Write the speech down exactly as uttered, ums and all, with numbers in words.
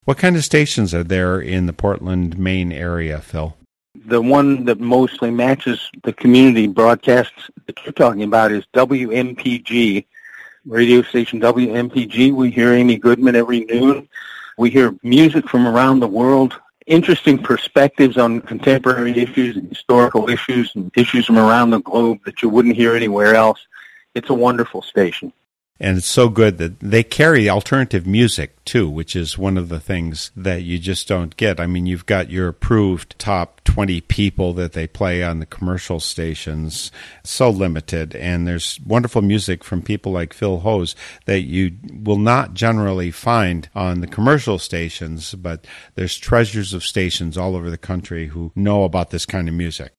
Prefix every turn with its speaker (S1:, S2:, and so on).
S1: What kind of stations are there in the Portland, Maine area, Phil?
S2: The one that mostly matches the community broadcasts that you're talking about is W M P G, radio station W M P G. We hear Amy Goodman every noon. We hear music from around the world, interesting perspectives on contemporary issues and historical issues and issues from around the globe that you wouldn't hear anywhere else. It's a wonderful station.
S1: And it's so good that they carry alternative music, too, which is one of the things that you just don't get. I mean, you've got your approved top twenty people that they play on the commercial stations, so limited. And there's wonderful music from people like Phil Hose that you will not generally find on the commercial stations, but there's treasures of stations all over the country who know about this kind of music.